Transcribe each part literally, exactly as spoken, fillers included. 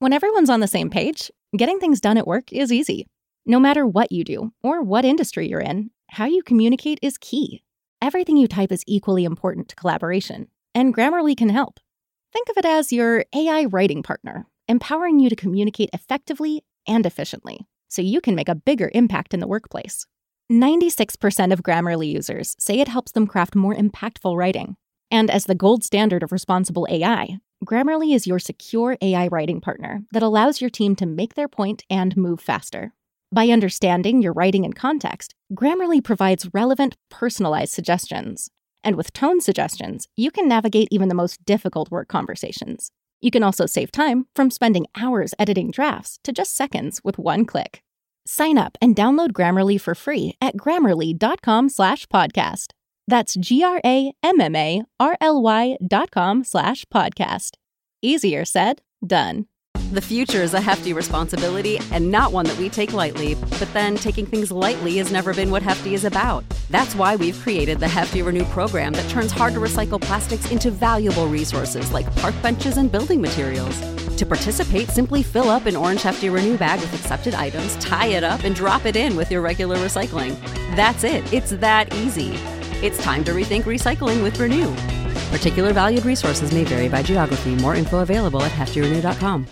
When everyone's on the same page, getting things done at work is easy. No matter what you do or what industry you're in, how you communicate is key. Everything you type is equally important to collaboration, and Grammarly can help. Think of it as your A I writing partner, empowering you to communicate effectively and efficiently, so you can make a bigger impact in the workplace. ninety-six percent of Grammarly users say it helps them craft more impactful writing. And as the gold standard of responsible A I, Grammarly is your secure A I writing partner that allows your team to make their point and move faster. By understanding your writing and context, Grammarly provides relevant, personalized suggestions. And with tone suggestions, you can navigate even the most difficult work conversations. You can also save time from spending hours editing drafts to just seconds with one click. Sign up and download Grammarly for free at grammarly.com slash podcast. That's G-R-A-M-M-A-R-L-Y dot com slash podcast. Easier said, done. The future is a hefty responsibility and not one that we take lightly. But then taking things lightly has never been what Hefty is about. That's why we've created the Hefty Renew program that turns hard-to-recycle plastics into valuable resources like park benches and building materials. To participate, simply fill up an orange Hefty Renew bag with accepted items, tie it up, and drop it in with your regular recycling. That's it. It's that easy. It's time to rethink recycling with Renew. Particular valued resources may vary by geography. More info available at hefty renew dot com.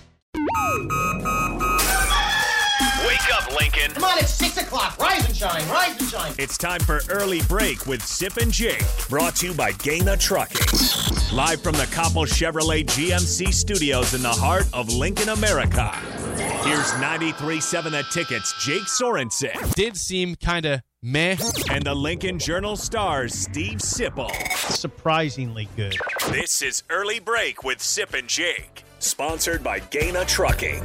Wake up, Lincoln. Come on, it's six o'clock. Rise and shine, rise and shine. It's time for Early Break with Sip and Jake. Brought to you by Gaina Trucking. Live from the Coppel Chevrolet G M C studios in the heart of Lincoln, America. Here's ninety-three point seven The Ticket's Jake Sorensen. Did seem kind of meh. And the Lincoln Journal Star's Steve Sipple. Surprisingly good. This is Early Break with Sip and Jake. Sponsored by Gaina Trucking.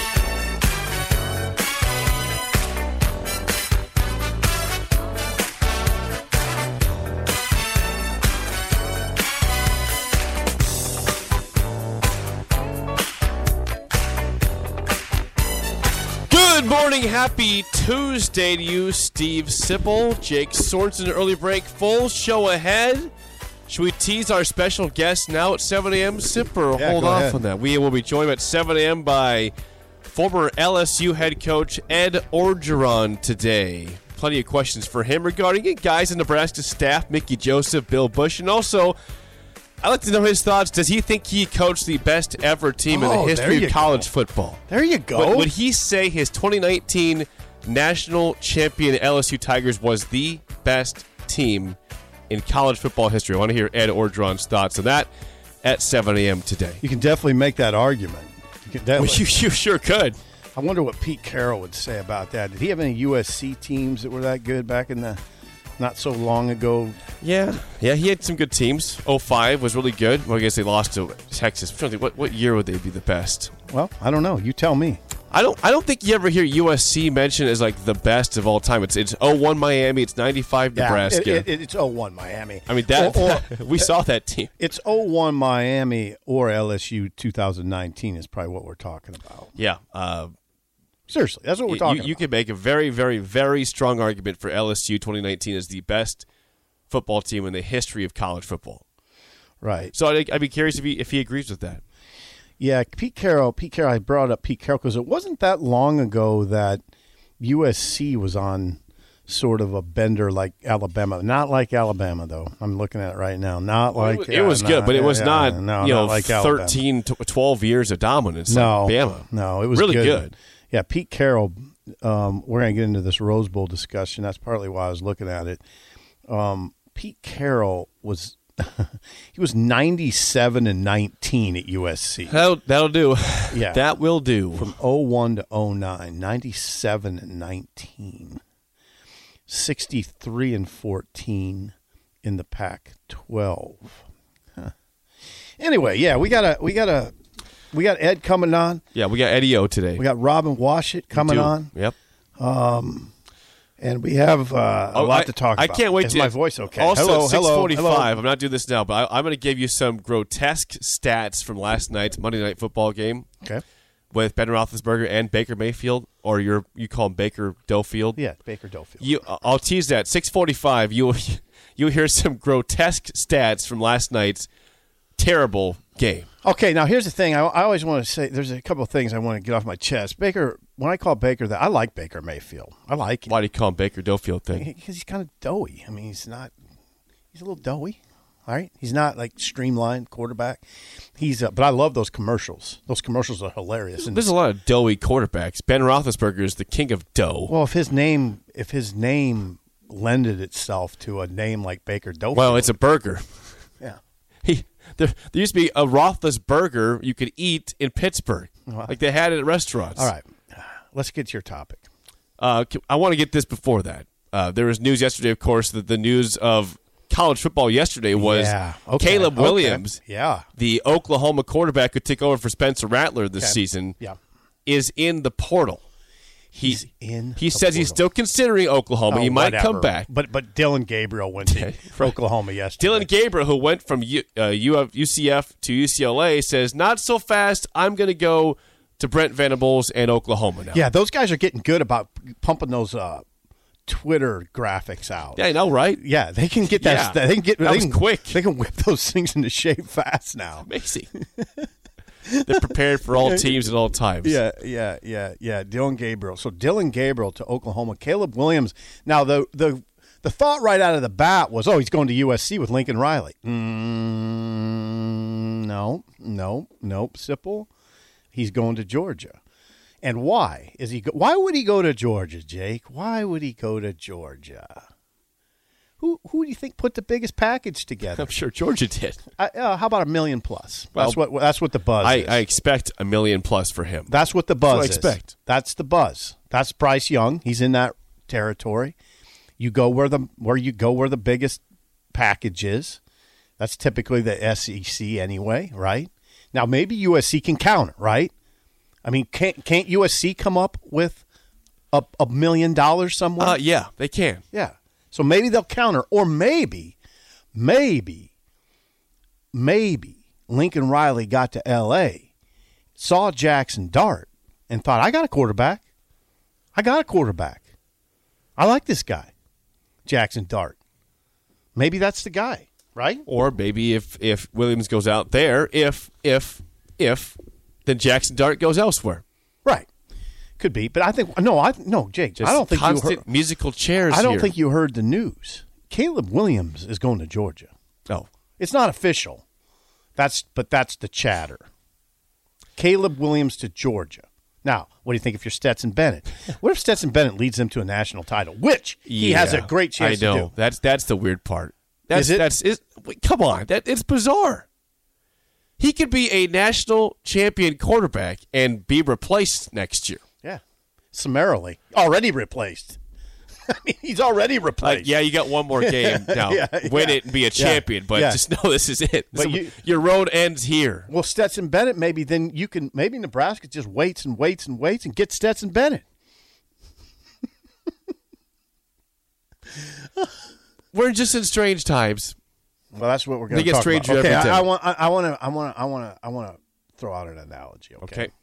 Good morning, happy Tuesday to you, Steve Sipple, Jake Sorensen. Early break, full show ahead. Should we tease our special guest now at seven a.m., Sip, or yeah, hold off ahead. on that? We will be joined at seven a.m. by former L S U head coach Ed Orgeron today. Plenty of questions for him regarding it. Guys in Nebraska staff, Mickey Joseph, Bill Bush, and also I'd like to know his thoughts. Does he think he coached the best ever team Oh, in the history of college go. football? There you go. Would, would he say his twenty nineteen national champion L S U Tigers was the best team in college football history? I want to hear Ed Orgeron's thoughts on that at seven a.m. today. You can definitely make that argument. You can definitely. Well, you, you sure could. I wonder what Pete Carroll would say about that. Did he have any U S C teams that were that good back in the not so long ago? Yeah, yeah, he had some good teams. oh five was really good. Well, I guess they lost to Texas. I'm trying to think, what, what year would they be the best? Well, I don't know. You tell me. I don't I don't think you ever hear U S C mentioned as like the best of all time. It's it's oh one Miami, it's ninety-five Nebraska. Yeah, it, it, it's oh one Miami. I mean, that, or, or, we saw that team. It's oh one Miami or L S U two thousand nineteen is probably what we're talking about. Yeah. Uh, Seriously, that's what we're talking you, about. You could make a very, very, very strong argument for L S U twenty nineteen as the best football team in the history of college football. Right. So I'd, I'd be curious if he if he agrees with that. Yeah, Pete Carroll. Pete Carroll. I brought up Pete Carroll because it wasn't that long ago that U S C was on sort of a bender like Alabama. Not like Alabama, though. I'm looking at it right now. Not like it, it was yeah, good, not, but it was yeah, not, no, you know, not like Alabama. thirteen, twelve years of dominance no, like Bama. No, it was really good. good. Yeah, Pete Carroll. Um, we're going to get into this Rose Bowl discussion. That's partly why I was looking at it. Um, Pete Carroll was he was ninety-seven and nineteen at U S C. That'll, that'll do. Yeah, that will do. From oh one to oh nine, ninety-seven and nineteen, sixty-three and fourteen in the Pac twelve. Huh. Anyway, yeah, we got a we got a. We got Ed coming on. Yeah, we got Eddie O today. We got Robin Washut coming on. Yep. Um, and we have uh, a oh, lot I, to talk I about. can't wait Is to my voice okay? Also, hello, six forty-five. hello. I'm not doing this now, but I, I'm going to give you some grotesque stats from last night's Monday Night Football game. Okay. With Ben Roethlisberger and Baker Mayfield, or your you call him Baker Dofield. Yeah, Baker Dofield. You, I'll tease that. six forty-five. You you hear some grotesque stats from last night's terrible game. Okay, now here's the thing. I, I always want to say there's a couple of things I want to get off my chest. Baker, when I call Baker that, I like Baker Mayfield. I like him. Why do you call him Baker Dofield thing? Because he's kind of doughy. I mean, he's not – he's a little doughy, all right? He's not like streamlined quarterback. He's uh, But I love those commercials. Those commercials are hilarious. And There's a lot of doughy quarterbacks. Ben Roethlisberger is the king of dough. Well, if his name if his name lended itself to a name like Baker Dofield. Well, it's a burger. Yeah. He there, there used to be a Roethlisberger you could eat in Pittsburgh. Wow. Like they had it at restaurants. All right. Let's get to your topic. Uh, I want to get this before that. Uh, there was news yesterday, of course, that the news of college football yesterday was yeah. okay. Caleb okay. Williams, yeah, the Oklahoma quarterback who took over for Spencer Rattler this okay. season, yeah. is in the portal. He, He's in He the says he's portal. still considering Oklahoma. Oh, he might whatever. come back. But but Dylan Gabriel went to Right. Oklahoma yesterday. Dylan Gabriel, who went from U, uh, U C F to U C L A, says, not so fast. I'm going to go to Brent Venables and Oklahoma now. Yeah, those guys are getting good about pumping those uh, Twitter graphics out. Yeah, I know, right? Yeah, they can get that. Yeah. They can get. That they was can, quick. They can whip those things into shape fast now. Amazing. They're prepared for all teams at all times. Yeah, yeah, yeah, yeah. Dylan Gabriel. So Dylan Gabriel to Oklahoma. Caleb Williams. Now the the the thought right out of the bat was, oh, he's going to U S C with Lincoln Riley. Mm, no, no, nope. Sipple. He's going to Georgia. And why is he? Go- why would he go to Georgia, Jake? Why would he go to Georgia? Who who do you think put the biggest package together? I'm sure Georgia did. Uh, uh, how about a million plus? Well, that's what that's what the buzz I, is. I expect a million plus for him. That's what the buzz what I is. expect. That's the buzz. That's Bryce Young. He's in that territory. You go where the where you go where the biggest package is. That's typically the S E C anyway, right? Now maybe U S C can counter, right? I mean, can't can't U S C come up with a, a million dollars somewhere? Uh, yeah, they can. Yeah. So maybe they'll counter, or maybe, maybe, maybe Lincoln Riley got to L A, saw Jackson Dart, and thought, I got a quarterback. I got a quarterback. I like this guy, Jackson Dart. Maybe that's the guy, right? Or maybe if, if Williams goes out there, if, if, if, then Jackson Dart goes elsewhere. Right. Could be, but I think no, I no, Jake. Just I don't think you constant heard, musical chairs I don't here. think you heard the news. Caleb Williams is going to Georgia. Oh. It's not official. That's but that's the chatter. Caleb Williams to Georgia. Now, what do you think if you're Stetson Bennett? What if Stetson Bennett leads them to a national title, which he Yeah, has a great chance I know. to do? That's that's the weird part. That's Is it? that's is wait, come on. That it's bizarre. He could be a national champion quarterback and be replaced next year. Yeah, summarily already replaced. I mean, he's already Like, replaced. yeah, you got one more game now. Yeah, Win yeah. it and be a Yeah, champion, but yeah. just know this is it. But So you- your road ends here. Well, Stetson Bennett, maybe then you can maybe Nebraska just waits and waits and waits and gets Stetson Bennett. We're just in strange times. Well, that's what we're going They to get talk stranger about. Okay, every day. I, I want, I want to, I want to, I want to, I want to throw out an analogy. Okay? Okay.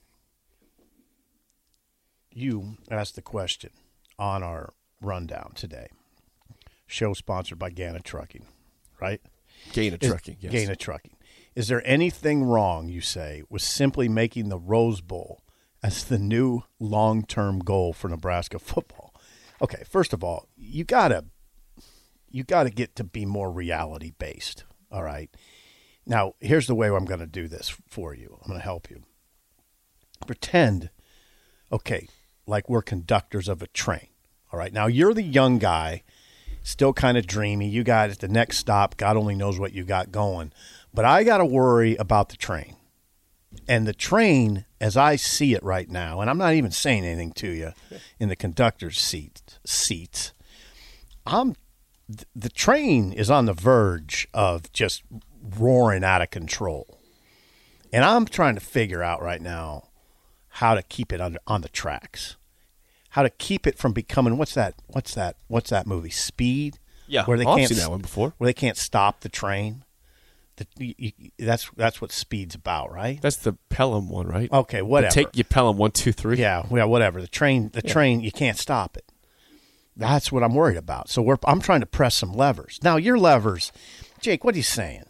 You asked the question on our rundown today. Show sponsored by Gana Trucking, right? Gain of Is- trucking. Yes. Gana Trucking. Is there anything wrong, you say, with simply making the Rose Bowl as the new long-term goal for Nebraska football? Okay, first of all, you gotta, you gotta get to be more reality-based. All right. Now, here's the way I'm going to do this for you. I'm going to help you. Pretend, okay, like we're conductors of a train. All right. Now, you're the young guy, still kind of dreamy. You got at the next stop, God only knows what you got going. But I got to worry about the train. And the train, as I see it right now, and I'm not even saying anything to you in the conductor's seat, seats, I'm, th- the train is on the verge of just roaring out of control. And I'm trying to figure out right now how to keep it under, on the tracks. How to keep it from becoming what's that? What's that? What's that movie? Speed. Yeah, where they I've can't seen that one before. Where they can't stop the train. The, you, you, that's that's what Speed's about, right? That's the Pelham one, right? Okay, whatever. The take you Pelham one, two, three. Yeah, yeah, whatever. The train, the Yeah. train, you can't stop it. That's what I'm worried about. So we're I'm trying to press some levers. Now your levers, Jake. What are you saying?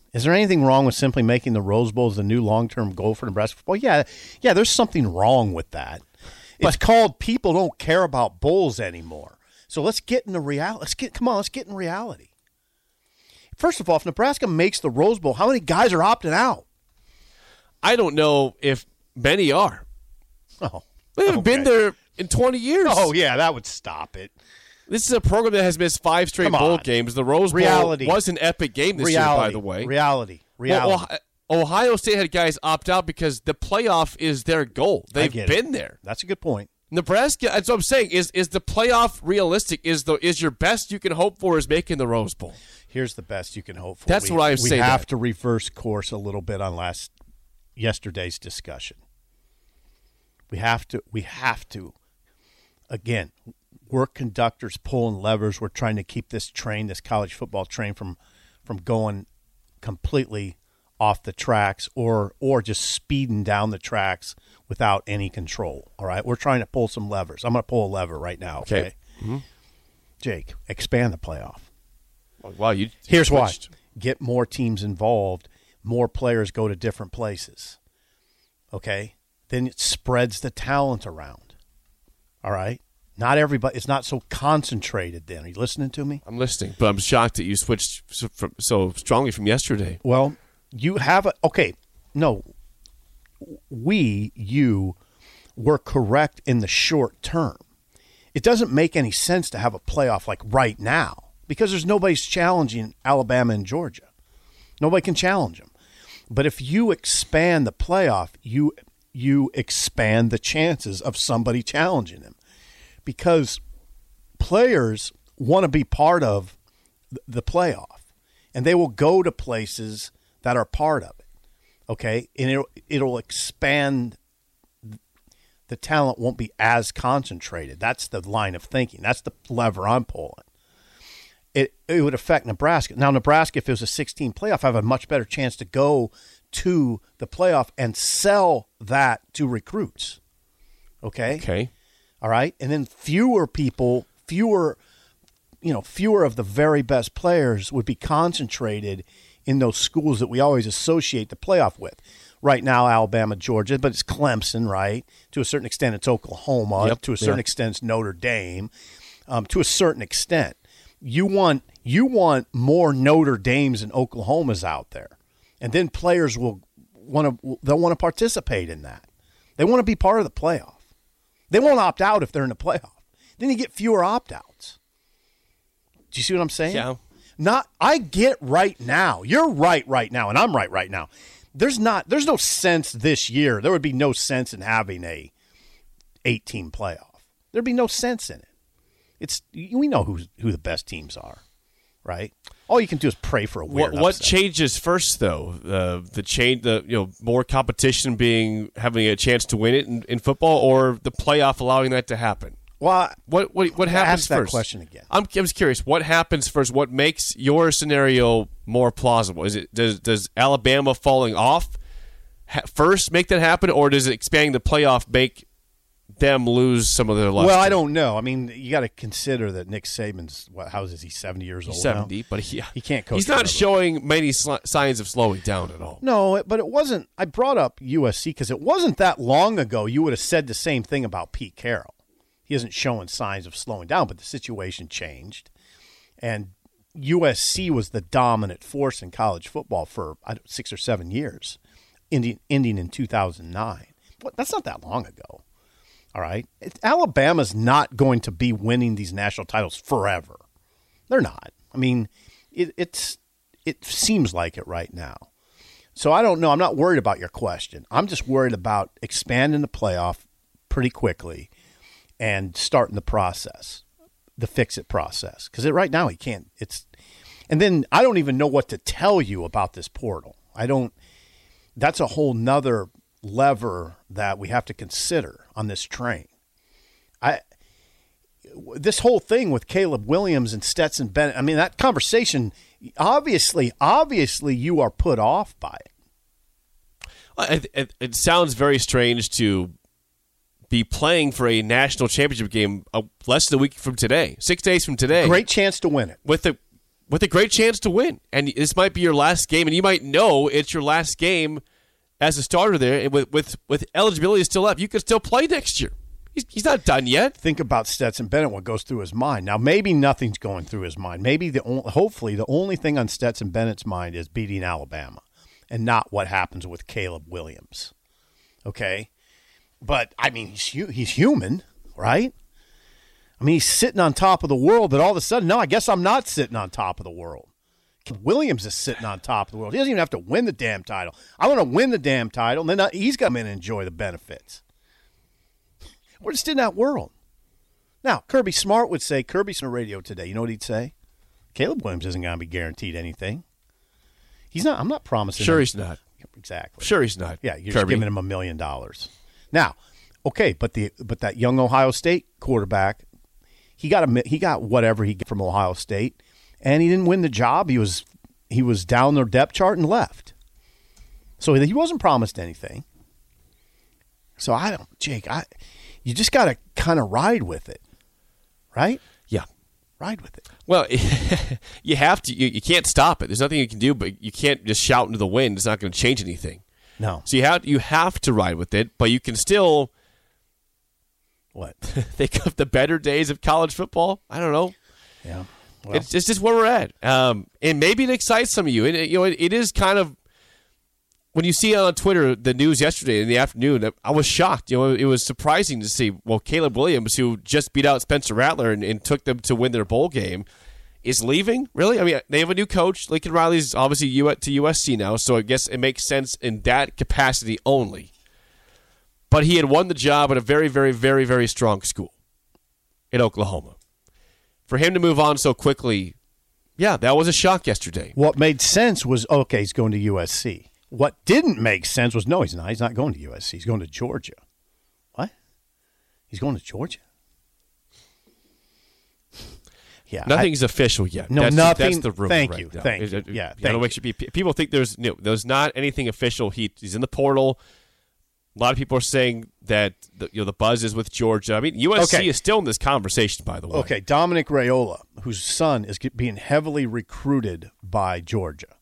Is there anything wrong with simply making the Rose Bowl the new long-term goal for Nebraska football? Yeah, yeah. There's something wrong with that. It's but, called people don't care about bowls anymore. So let's get in the reality. Let's get come on. Let's get in reality. First of all, if Nebraska makes the Rose Bowl, how many guys are opting out? I don't know if many are. Oh, they haven't okay. been there in twenty years. Oh yeah, that would stop it. This is a program that has missed five straight bowl games. The Rose Bowl reality. was an epic game this reality. year, by the way. Reality. Reality. Well, Ohio State had guys opt out because the playoff is their goal. They've been it. there. That's a good point. Nebraska, that's what I'm saying, is is the playoff realistic? Is the is your best you can hope for is making the Rose Bowl? Here's the best you can hope for. That's we, what I'm we saying. We have that. to reverse course a little bit on last yesterday's discussion. We have to. We have to. Again, we're conductors pulling levers. We're trying to keep this train, this college football train, from from going completely off the tracks or or just speeding down the tracks without any control. All right, we're trying to pull some levers. I'm going to pull a lever right now. Okay, okay. Mm-hmm. Jake, expand the playoff. Wow, you here's switched. why: get more teams involved, more players go to different places. Okay, then it spreads the talent around. All right, not everybody. It's not so concentrated. Then, are you listening to me? I'm listening, but I'm shocked that you switched so, from, so strongly from yesterday. Well, you have a okay. No, we you were correct in the short term. It doesn't make any sense to have a playoff like right now because there's nobody's challenging Alabama and Georgia. Nobody can challenge them. But if you expand the playoff, you you expand the chances of somebody challenging them because players want to be part of the playoff, and they will go to places that are part of it. Okay, and it'll, it'll expand. The talent won't be as concentrated. That's the line of thinking. That's the lever I'm pulling. It it would affect Nebraska. Now, Nebraska, if it was a sixteen playoff, I have a much better chance to go to the playoff and sell that to recruits. Okay? Okay. All right? And then fewer people, fewer, you know, fewer of the very best players would be concentrated in those schools that we always associate the playoff with. Right now, Alabama, Georgia, but it's Clemson, right? To a certain extent, it's Oklahoma. Yep. To a certain yeah. extent, it's Notre Dame. Um, to a certain extent, you want you want more Notre Dames and Oklahomas out there, and then players will want to they'll want to participate in that. They want to be part of the playoff. They won't opt out if they're in the playoff. Then you get fewer opt-outs. Do you see what I'm saying? Yeah. Not. I get right now. You're right right now, and I'm right right now. There's not. There's no sense this year. There would be no sense in having a eight-team playoff. There'd be no sense in it. It's we know who who the best teams are, right? All you can do is pray for a weird. What, what upset. changes first, though? Uh, the change, the you know, more competition being having a chance to win it in, in football, or the playoff allowing that to happen. Well, what what what happens ask that first? question again. I'm I'm just curious. What happens first? What makes your scenario more plausible? Is it does does Alabama falling off ha- first make that happen, or does it expanding the playoff make them lose some of their luster? Well, I don't know. I mean, you got to consider that Nick Saban's what? How is he? Seventy years He's old. seventy, now? but he he can't coach. He's not forever. showing many sl- signs of slowing down at all. No, but it wasn't. I brought up U S C because it wasn't that long ago. You would have said the same thing about Pete Carroll. He isn't showing signs of slowing down, but the situation changed, and U S C was the dominant force in college football for I don't, six or seven years, ending, ending in two thousand nine. But that's not that long ago. All right, it, Alabama's not going to be winning these national titles forever. They're not. I mean, it, it's it seems like it right now. So I don't know. I'm not worried about your question. I'm just worried about expanding the playoff pretty quickly and starting the process, the fix-it process. Because right now he can't. It's, and then I don't even know what to tell you about this portal. I don't. That's a whole nother lever that we have to consider on this train. I. This whole thing with Caleb Williams and Stetson Bennett. I mean, that conversation. Obviously, obviously, you are put off by it. It, it, it sounds very strange to be playing for a national championship game uh, less than a week from today, six days from today. Great chance to win it. With the with a great chance to win. And this might be your last game, and you might know it's your last game as a starter there. And with with, with eligibility still left, you could still play next year. He's, he's not done yet. Think about Stetson Bennett, what goes through his mind. Now, maybe nothing's going through his mind. Maybe, the only, hopefully, the only thing on Stetson Bennett's mind is beating Alabama and not what happens with Caleb Williams. Okay? But, I mean, he's, he's human, right? I mean, he's sitting on top of the world, but all of a sudden, no, I guess I'm not sitting on top of the world. Williams is sitting on top of the world. He doesn't even have to win the damn title. I want to win the damn title, and then he's got to enjoy the benefits. We're just in that world. Now, Kirby Smart would say, Kirby's on the radio today. You know what he'd say? Caleb Williams isn't going to be guaranteed anything. He's not. I'm not promising. Sure him. he's not. Exactly. Sure he's not. Yeah, you're Kirby. just giving him a million dollars. Now, okay, but the but that young Ohio State quarterback, he got a he got whatever he got from Ohio State, and he didn't win the job. He was he was down their depth chart and left. So he wasn't promised anything. So I don't, Jake. I. You just got to kind of ride with it, right? Yeah. Ride with it. Well, you have to. You, you can't stop it. There's nothing you can do, but you can't just shout into the wind. It's not going to change anything. No. So you have you have to ride with it, but you can still what think of the better days of college football. I don't know. Yeah. Well. It's, it's just where we're at, um, and maybe it excites some of you. And you know, it, it is kind of. When you see on Twitter the news yesterday in the afternoon, I was shocked. You know, it was surprising to see, well, Caleb Williams, who just beat out Spencer Rattler and, and took them to win their bowl game, is leaving? Really? I mean, they have a new coach. Lincoln Riley's obviously U- to U S C now, so I guess it makes sense in that capacity only. But he had won the job at a very, very, very, very strong school in Oklahoma. For him to move on so quickly, yeah, that was a shock yesterday. What made sense was, okay, he's going to U S C. What didn't make sense was, no, he's not. He's not going to U S C. He's going to Georgia. What? He's going to Georgia? Yeah, Nothing's I, official yet. No, that's, nothing. That's the rumor thank right you. now. Thank it, you. it, Yeah, you thank know, you. People think there's no, there's not anything official. He, he's in the portal. A lot of people are saying that the, you know the buzz is with Georgia. I mean, U S C okay. is still in this conversation, by the way. Okay, Dominic Raiola, whose son is being heavily recruited by Georgia,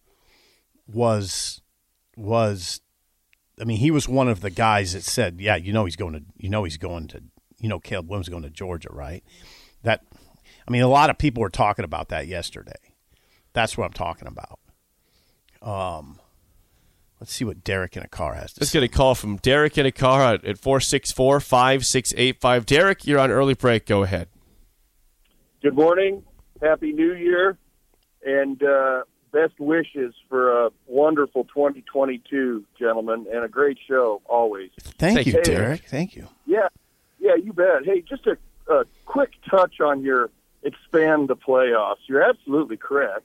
was was. I mean, he was one of the guys that said, "Yeah, you know he's going to, you know he's going to, you know Caleb Williams is going to Georgia, right?" That, I mean, a lot of people were talking about that yesterday. That's what I'm talking about. Um, let's see what Derek in a car has to Let's say. get a call from Derek in a car at, at four six four, five six eight five. Derek, you're on early break. Go ahead. Good morning. Happy New Year. And uh, best wishes for a wonderful twenty twenty-two, gentlemen, and a great show always. Thank, Thank you, you, Derek. Thank you. Yeah, yeah, you bet. Hey, just a, a quick touch on your expand the playoffs. You're absolutely correct.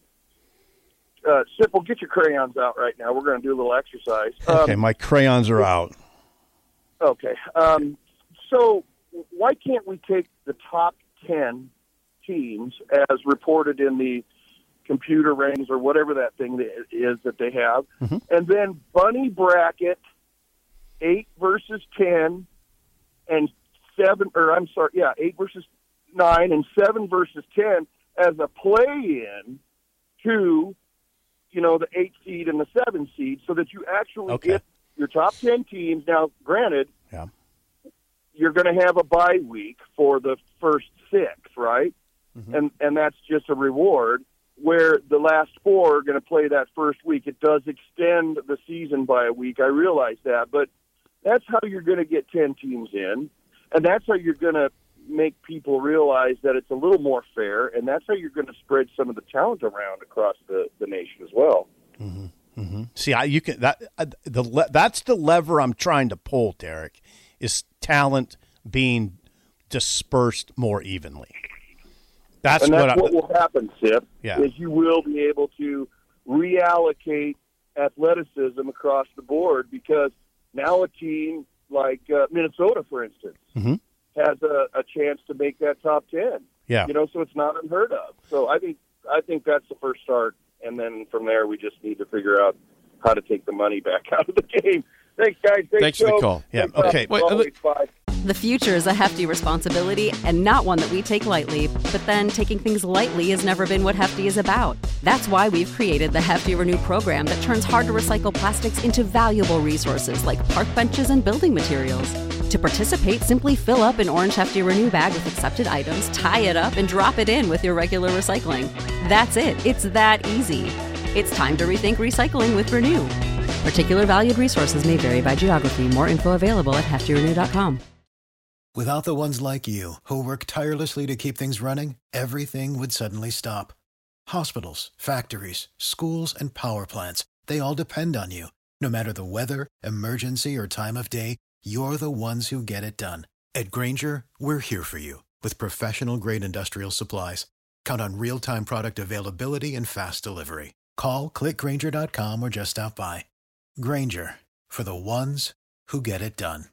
Uh, Simple, get your crayons out right now. We're going to do a little exercise. Um, Okay, my crayons are out. Okay. Um, so why can't we take the top ten teams as reported in the computer ratings or whatever that thing is that they have, Mm-hmm. and then bunny bracket eight versus ten and seven, or I'm sorry, yeah, eight versus nine and seven versus ten as a play-in to, you know, the eight seed and the seven seed, so that you actually Okay. get your top ten teams. Now, granted, Yeah. you're going to have a bye week for the first six, right? Mm-hmm. And and that's just a reward, where the last four are going to play that first week. It does extend the season by a week. I realize that, but that's how you're going to get ten teams in, and that's how you're going to make people realize that it's a little more fair, and that's how you're going to spread some of the talent around across the, the nation as well. See, I, you can that uh, the le- that's the lever I'm trying to pull, Derek, is talent being dispersed more evenly. That's, And that's what, what, I, will happen, Sip, Yeah. is you will be able to reallocate athleticism across the board, because now a team like uh, Minnesota, for instance, Mhm. has a, a chance to make that top ten. Yeah. You know, so it's not unheard of. So I think I think that's the first start, and then from there we just need to figure out how to take the money back out of the game. Thanks, guys. Great Thanks for the show. call. Yeah, Thanks, okay. Rob. Wait, Always, bye. The future is a hefty responsibility and not one that we take lightly, but then taking things lightly has never been what Hefty is about. That's why we've created the Hefty Renew program that turns hard-to-recycle plastics into valuable resources like park benches and building materials. To participate, simply fill up an orange Hefty Renew bag with accepted items, tie it up, and drop it in with your regular recycling. That's it. It's that easy. It's time to rethink recycling with Renew. Particular valued resources may vary by geography. More info available at hefty renew dot com. Without the ones like you, who work tirelessly to keep things running, everything would suddenly stop. Hospitals, factories, schools, and power plants, they all depend on you. No matter the weather, emergency, or time of day, you're the ones who get it done. At Grainger, we're here for you with professional-grade industrial supplies. Count on real-time product availability and fast delivery. Call, click grainger dot com, or just stop by. Grainger, for the ones who get it done.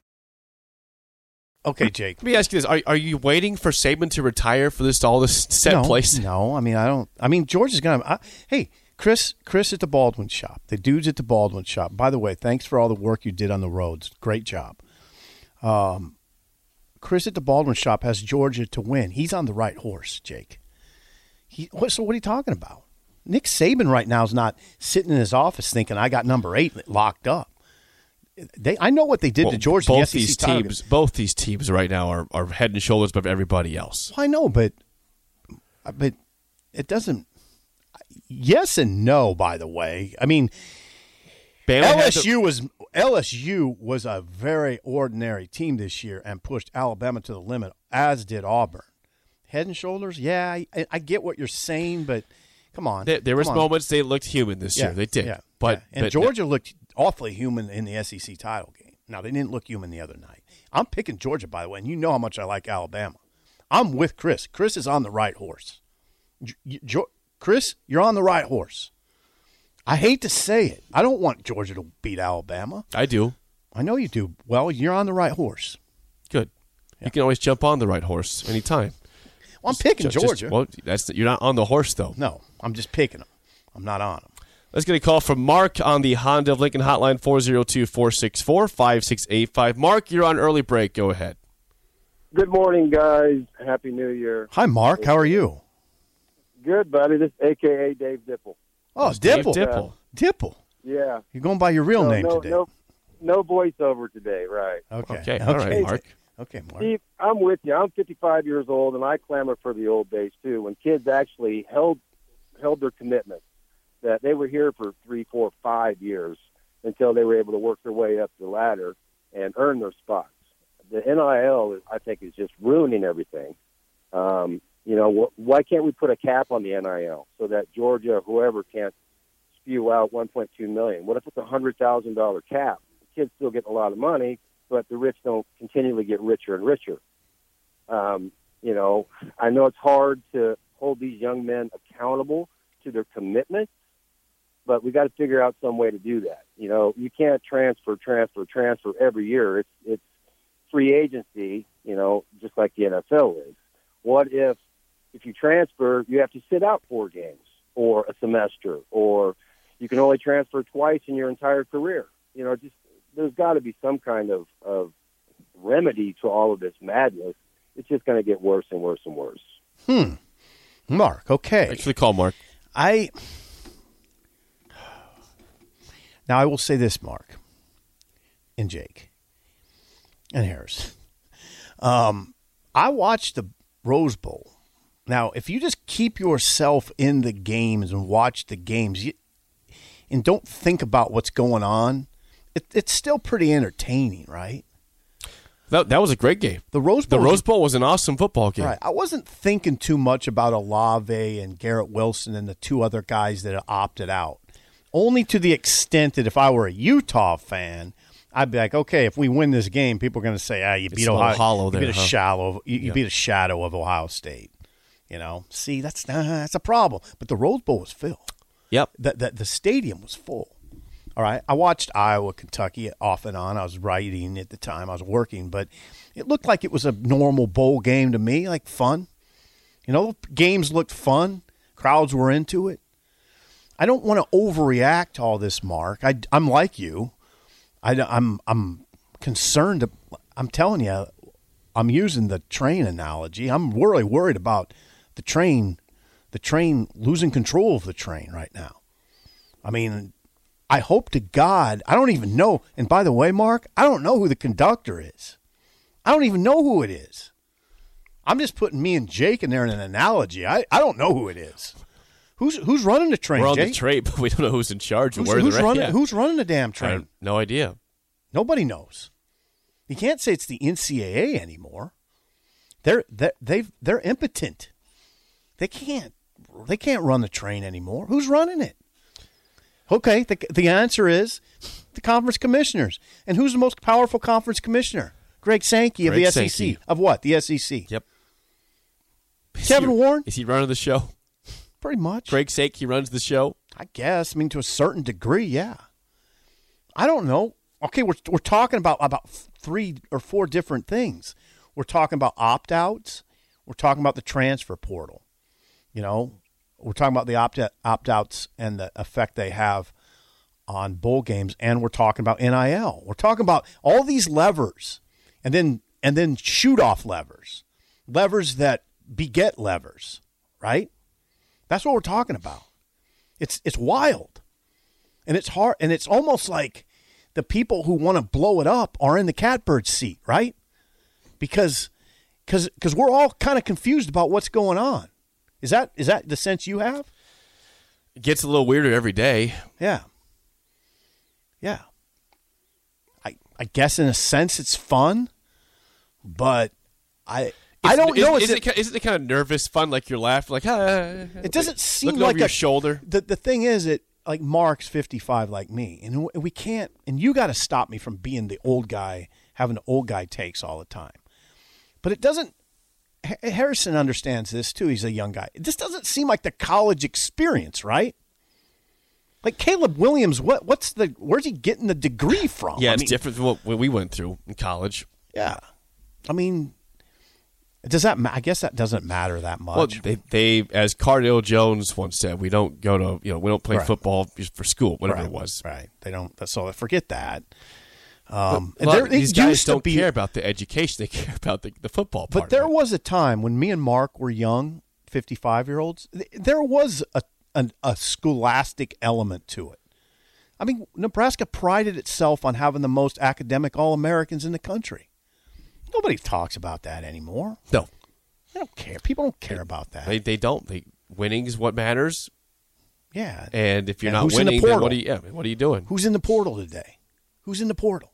Okay, Jake. Let me ask you this: Are are you waiting for Saban to retire for this to all this set no, place? No, I mean I don't. I mean George is gonna. I, hey, Chris, Chris at the Baldwin Shop. The dudes at the Baldwin Shop. By the way, thanks for all the work you did on the roads. Great job. Um, Chris at the Baldwin Shop has Georgia to win. He's on the right horse, Jake. He. What, so what are you talking about? Nick Saban right now is not sitting in his office thinking, I got number eight locked up. They, I know what they did well, to Georgia. Both the these teams, both these teams right now are, are head and shoulders above everybody else. Well, I know, but but it doesn't. Yes and no. By the way, I mean, Bama L S U to, was L S U was a very ordinary team this year and pushed Alabama to the limit, as did Auburn. Head and shoulders. Yeah, I, I get what you're saying, but. Come on. There, there was on. moments they looked human this yeah, year. They did. Yeah, but yeah. And but, Georgia looked awfully human in the S E C title game. Now, they didn't look human the other night. I'm picking Georgia, by the way, and you know how much I like Alabama. I'm with Chris. Chris is on the right horse. Jo- Chris, you're on the right horse. I hate to say it. I don't want Georgia to beat Alabama. I do. I know you do. Well, you're on the right horse. Good. Yeah. You can always jump on the right horse anytime. Well, I'm picking just, Georgia. Just, well, that's you're not on the horse, though. No, I'm just picking them. I'm not on them. Let's get a call from Mark on the Honda of Lincoln hotline, four oh two, four six four, five six eight five. Mark, you're on early break. Go ahead. Good morning, guys. Happy New Year. Hi, Mark. How are you? Good, buddy. This is A K A Dave Dipple. Oh, Dave Dipple. Dipple. Dipple. Yeah. You're going by your real no, name no, today. No, no voiceover today, right. Okay. Okay. okay. All right, Mark. Okay, Mark. Steve, I'm with you. I'm fifty-five years old, and I clamor for the old days, too, when kids actually held held their commitment, that they were here for three, four, five years until they were able to work their way up the ladder and earn their spots. The N I L, I think, is just ruining everything. Um, you know, wh- why can't we put a cap on the N I L so that Georgia or whoever can't spew out one point two million dollars? What if it's a one hundred thousand dollars cap? The kids still get a lot of money, but the rich don't continually get richer and richer. Um, you know, I know it's hard to hold these young men accountable to their commitment, but we got to figure out some way to do that. You know, you can't transfer, transfer, transfer every year. It's it's free agency, you know, just like the N F L is. What if, if you transfer, you have to sit out four games or a semester, or you can only transfer twice in your entire career? You know, just there's got to be some kind of, of remedy to all of this madness. It's just going to get worse and worse and worse. Hmm. Mark, okay. Thanks for the call, Mark. I now I will say this, Mark and Jake and Harris. Um, I watched the Rose Bowl. Now, if you just keep yourself in the games and watch the games, you, and don't think about what's going on, it, it's still pretty entertaining, right? That that was a great game. The Rose Bowl. The Rose Bowl was an awesome football game. Right. I wasn't thinking too much about Olave and Garrett Wilson and the two other guys that opted out. Only to the extent that if I were a Utah fan, I'd be like, okay, if we win this game, people are going to say, ah, you beat a little Ohio, hollow you there, beat a huh? shallow, you, you Yeah. beat a shadow of Ohio State. You know, see, that's uh, that's a problem. But the Rose Bowl was filled. Yep. The, the the stadium was full. All right. I watched Iowa, Kentucky off and on. I was writing at the time. I was working, but it looked like it was a normal bowl game to me, like fun. You know, games looked fun. Crowds were into it. I don't want to overreact to all this, Mark. I, I'm like you. I, I'm I'm concerned. I'm telling you, I'm using the train analogy. I'm really worried about the train, the train losing control of the train right now. I mean, I hope to God, I don't even know. And by the way, Mark, I don't know who the conductor is. I don't even know who it is. I'm just putting me and Jake in there in an analogy. I, I don't know who it is. Who's who's running the train, We're on Jake? the train, but we don't know who's in charge or Who's, where who's they're at. running? Yeah. Who's running the damn I train? have no idea. Nobody knows. You can't say it's the N C double A anymore. They're they're they've they're impotent. They can't they can't run the train anymore. Who's running it? Okay, the the answer is the conference commissioners. And who's the most powerful conference commissioner? Greg Sankey of Greg the S E C. Sankey. Of what? The S E C. Yep. Kevin is he, Warren? Is he running the show? Pretty much. Greg Sankey runs the show? I guess. I mean, to a certain degree, yeah. I don't know. Okay, we're we're talking about about three or four different things. We're talking about opt-outs. We're talking about the transfer portal. You know, we're talking about the opt opt-outs and the effect they have on bowl games, and we're talking about N I L. We're talking about all these levers, and then and then shoot-off levers, levers that beget levers, right? That's what we're talking about. It's it's wild, and it's hard, and it's almost like the people who want to blow it up are in the catbird seat, right? Because because because we're all kind of confused about what's going on. Is that is that the sense you have? It gets a little weirder every day. Yeah. Yeah. I I guess in a sense it's fun, but I I don't is, know. Is, Is it, isn't it kind of nervous fun, like you're laughing, like, ah. It doesn't seem looking like over your a, shoulder. The the thing is, it like Mark's fifty-five like me, and we can't. And you got to stop me from being the old guy, having the old guy takes all the time. But it doesn't. Harrison understands this too. He's a young guy. This doesn't seem like the college experience, right? Like Caleb Williams, what what's the where's he getting the degree from? Yeah, I it's mean, different from what we went through in college. Yeah, I mean, does that? I guess that doesn't matter that much. Well, they, they as Cardale Jones once said, we don't go to you know we don't play Right. football just for school, whatever right, it was. Right. They don't. So forget that. Um, But a lot there- of these it guys used to don't be- care about the education; they care about the, the football part. But there of it. was a time when me and Mark were young, fifty-five-year-olds, th- there was a, a a scholastic element to it. I mean, Nebraska prided itself on having the most academic All-Americans in the country. Nobody talks about that anymore. No, They don't care. People don't care about that. they they don't. They winning is what matters. yeah. And if you're And not who's in the winning, then portal? what are you? Yeah, what are you doing? Who's in the portal today? Who's in the portal?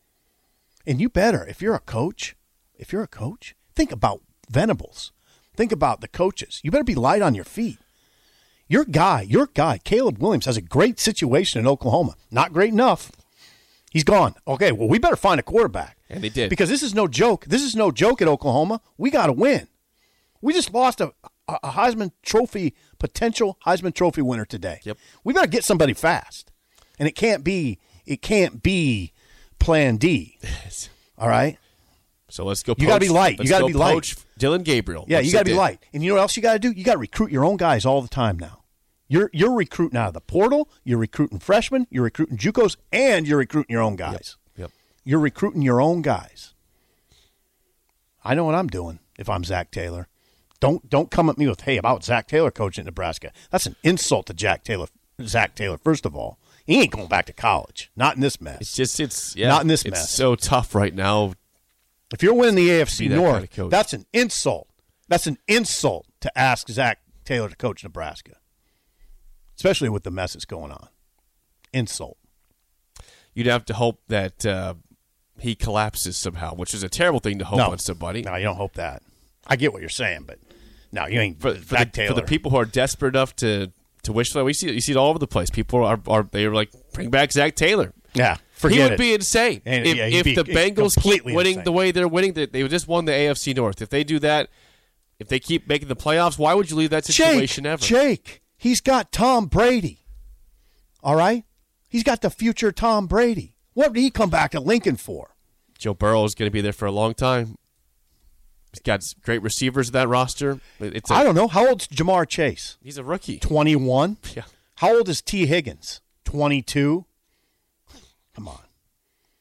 And you better, if you're a coach, if you're a coach, think about Venables. Think about the coaches. You better be light on your feet. Your guy, your guy, Caleb Williams, has a great situation in Oklahoma. Not great enough. He's gone. Okay, well, we better find a quarterback. And they did. Because this is no joke. This is no joke at Oklahoma. We got to win. We just lost a, a Heisman Trophy, potential Heisman Trophy winner today. Yep. We better get somebody fast. And it can't be, it can't be Plan D. All right? So let's go. You gotta poach- be light. You let's gotta go be light. poach Dylan Gabriel. Yeah, Let's you got to sit be down. light. And you know what else you got to do? You got to recruit your own guys all the time now. You're you're recruiting out of the portal, you're recruiting freshmen, you're recruiting JUCOs, and you're recruiting your own guys. Yep. Yep. You're recruiting your own guys. I know what I'm doing if I'm Zach Taylor. Don't don't come at me with, hey, about Zach Taylor coaching at Nebraska. That's an insult to Jack Taylor. Zach Taylor, first of all. He ain't going back to college. Not in this mess. It's just it's yeah, Not in this it's mess. so tough right now. If you're winning the A F C Be that North, kind of coach. that's an insult. That's an insult to ask Zach Taylor to coach Nebraska, especially with the mess that's going on. Insult. You'd have to hope that uh, he collapses somehow, which is a terrible thing to hope No. on somebody. No, you don't hope that. I get what you're saying, but no, you ain't For, for, Zach the, Taylor. for the people who are desperate enough to, to wish for that, we see you see it all over the place. People are, are they are like, bring back Zach Taylor. Yeah, forget he would it. be insane And, if, yeah, he'd if be the Bengals keep completely winning insane. the way they're winning. They, they just won the A F C North. If they do that, if they keep making the playoffs, why would you leave that situation Jake, ever? Jake, he's got Tom Brady. All right? He's got the future Tom Brady. What did he come back to Lincoln for? Joe Burrow is going to be there for a long time. He's got great receivers in that roster. It's a, I don't know. How old's Jamar Chase? He's a rookie. twenty-one? Yeah. How old is T. Higgins? twenty-two? Come on.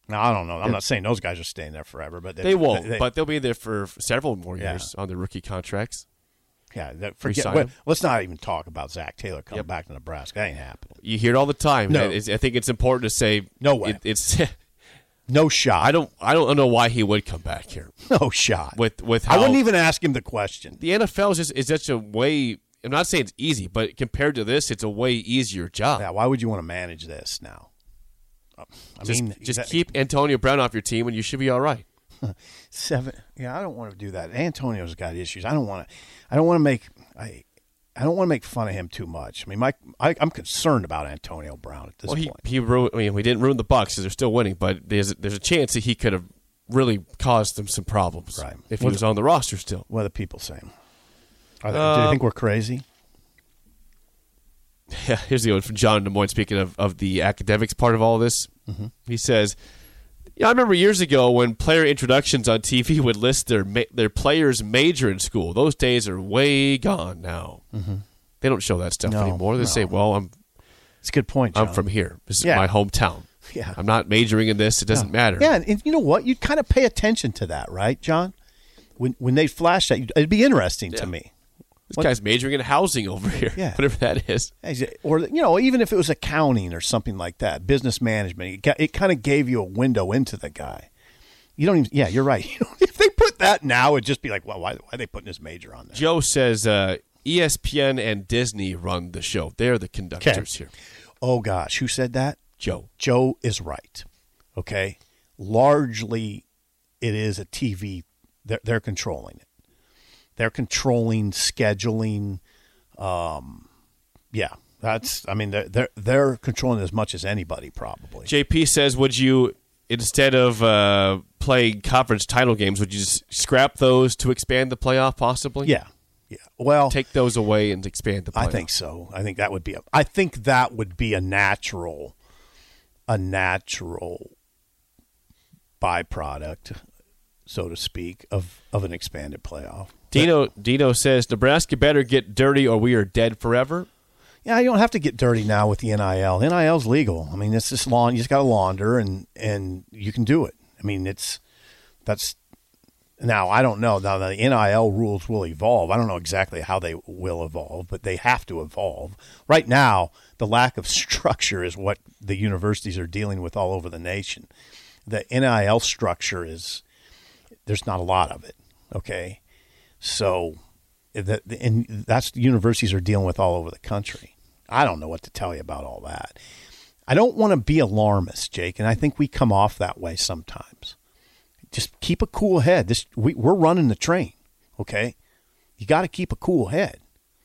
No, I don't know. I'm not saying those guys are staying there forever, but they, they won't. They, but they'll be there for several more years yeah. on their rookie contracts. Yeah, that, forget. Well, let's not even talk about Zach Taylor coming yep. back to Nebraska. That ain't happening. You hear it all the time. No. I think it's important to say no way. It, it's no shot. I don't. I don't know why he would come back here. No shot. With with how, I wouldn't even ask him the question. The N F L is just is such a way. I'm not saying it's easy, but compared to this, it's a way easier job. Yeah. Why would you want to manage this now? I just, mean, just that, keep Antonio Brown off your team, and you should be all right. Seven. Yeah, I don't want to do that. Antonio's got issues. I don't want to. I don't want to make. I. I don't want to make fun of him too much. I mean, my, I, I'm concerned about Antonio Brown at this well, he, point. He ruined, I mean, we didn't ruin the Bucs because they're still winning, but there's there's a chance that he could have really caused them some problems right. if he what was the, on the roster still. What are the people saying? Are they, uh, do you think we're crazy? Yeah, here's the one from John Des Moines. Speaking of, of the academics part of all this, mm-hmm. he says, "Yeah, I remember years ago when player introductions on T V would list their ma- their players' major in school. Those days are way gone now. Mm-hmm. They don't show that stuff no, anymore. They no. say, well, I'm it's a good point, John. I'm from here. This is yeah. my hometown. Yeah. I'm not majoring in this. It doesn't no. matter. Yeah, and you know what? You'd kind of pay attention to that, right, John? When when they flash that, it'd be interesting yeah. to me. This what? guy's majoring in housing over here, yeah. whatever that is. Or, you know, even if it was accounting or something like that, business management, it, it kind of gave you a window into the guy. You don't even, yeah, you're right. If they put that now, it'd just be like, well, why, why are they putting this major on there? Joe says uh, E S P N and Disney run the show. They're the conductors okay. here. Oh, gosh. Who said that? Joe. Joe is right. Okay. Largely, it is a T V. They're, they're controlling it. They're controlling scheduling. Um, yeah, that's. I mean, they're they're they're controlling as much as anybody probably. J P says, would you instead of uh, playing conference title games, would you just scrap those to expand the playoff possibly? Yeah, yeah. Well, take those away and expand the playoff. I think so. I think that would be. A, I think that would be a natural, a natural byproduct, so to speak, of of an expanded playoff. Dino Dino says Nebraska better get dirty or we are dead forever. Yeah, you don't have to get dirty now with the N I L. N I L's legal. I mean, it's just lawn. You just got to launder, and and you can do it. I mean, it's that's now. I don't know now. The N I L rules will evolve. I don't know exactly how they will evolve, but they have to evolve. Right now, the lack of structure is what the universities are dealing with all over the nation. The N I L structure is there's not a lot of it. Okay. So, that and that's the universities are dealing with all over the country. I don't know what to tell you about all that. I don't want to be alarmist, Jake, and I think we come off that way sometimes. Just keep a cool head. This we, we're running the train, okay? You got to keep a cool head.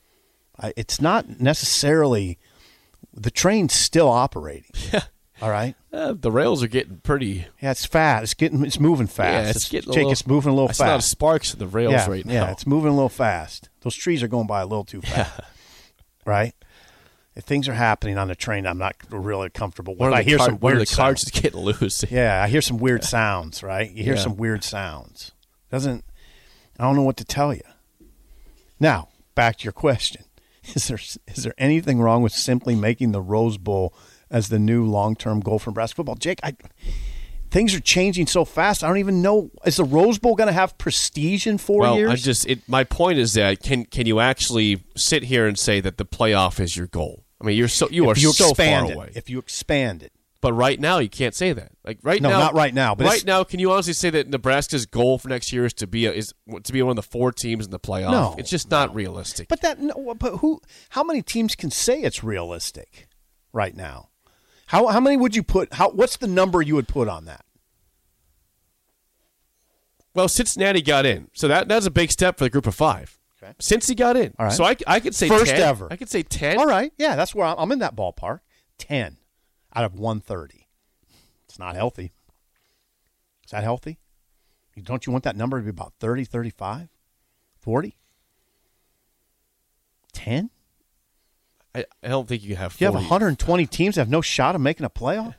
I, it's not necessarily the train's still operating. Yeah. All right. Uh, the rails are getting pretty. Yeah, it's fast. It's getting. It's moving fast. Yeah, it's, it's getting. Jake, a little, it's moving a little I fast. I see a lot of sparks in the rails yeah, right now. Yeah, it's moving a little fast. Those trees are going by a little too fast. Yeah. Right. If things are happening on the train, I'm not really comfortable with. I hear car, some one weird of the cards sounds. is getting loose. Yeah, I hear some weird sounds. Right. You hear yeah. some weird sounds. Doesn't. I don't know what to tell you. Now, back to your question: Is there is there anything wrong with simply making the Rose Bowl as the new long-term goal for Nebraska football? Jake, I, things are changing so fast. I don't even know. Is the Rose Bowl going to have prestige in four well, years? Well, I just it, my point is that can can you actually sit here and say that the playoff is your goal? I mean, you're so you if are you so expand far it, away. If you expand it, but right now you can't say that. Like right no, now, not right now. But right now, can you honestly say that Nebraska's goal for next year is to be a, is to be one of the four teams in the playoff? No, it's just not realistic. But that, no, but who? How many teams can say it's realistic right now? How how many would you put? How what's the number you would put on that? Well, Cincinnati got in, so that that's a big step for the group of five. Okay. Cincy got in, all right. So I, I could say first ten. ever. I could say ten. All right, yeah, that's where I'm, I'm in that ballpark. Ten out of one thirty. It's not healthy. Is that healthy? Don't you want that number to be about thirty, thirty-five, forty? ten? I, I don't think you can have forty. You have one hundred twenty teams that have no shot of making a playoff?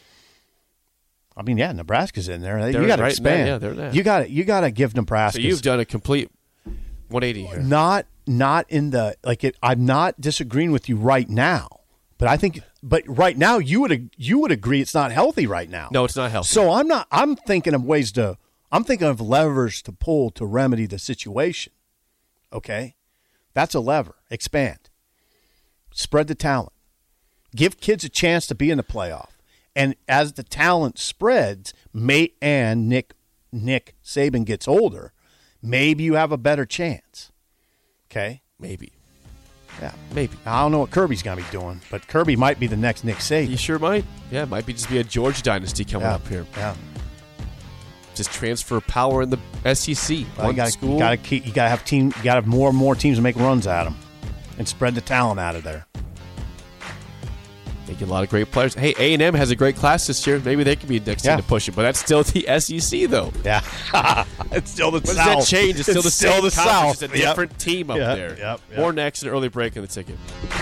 I mean, yeah, Nebraska's in there. They're you got to right expand. there, yeah, they're there. You got to you got to give Nebraska. So you've done a complete one eighty here. Not not in the like it. I'm not disagreeing with you right now, but I think but right now you would you would agree it's not healthy right now. No, it's not healthy. So I'm not. I'm thinking of ways to. I'm thinking of levers to pull to remedy the situation. Okay, that's a lever. Expand. Spread the talent. Give kids a chance to be in the playoff. And as the talent spreads, may and Nick Nick Saban gets older, maybe you have a better chance. Okay? Maybe. Yeah. Maybe. I don't know what Kirby's going to be doing, but Kirby might be the next Nick Saban. He sure might. Yeah, it might be just be a Georgia dynasty coming yeah. up here. Yeah. Just transfer power in the S E C. Well, One you gotta, school. You got to you got to have team. You got to have more and more teams to make runs at them, and spread the talent out of there. They get a lot of great players. Hey, A and M has a great class this year. Maybe they could be next yeah. team to push it, but that's still the S E C, though. Yeah, it's still the what South. Does that change? It's, it's still the still same the conference. South. It's a Yep. different team up yep. there. Yep. Yep. More next, an early break on the ticket.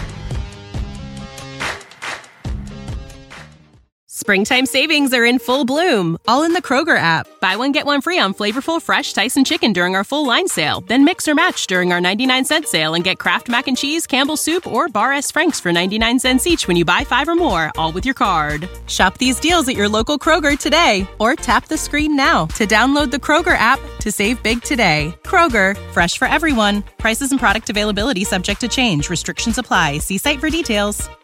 Springtime savings are in full bloom, all in the Kroger app. Buy one, get one free on flavorful, fresh Tyson chicken during our full line sale. Then mix or match during our ninety-nine cent sale and get Kraft Mac and Cheese, Campbell's Soup, or Bar S. Frank's for ninety-nine cents each when you buy five or more, all with your card. Shop these deals at your local Kroger today, or tap the screen now to download the Kroger app to save big today. Kroger, fresh for everyone. Prices and product availability subject to change. Restrictions apply. See site for details.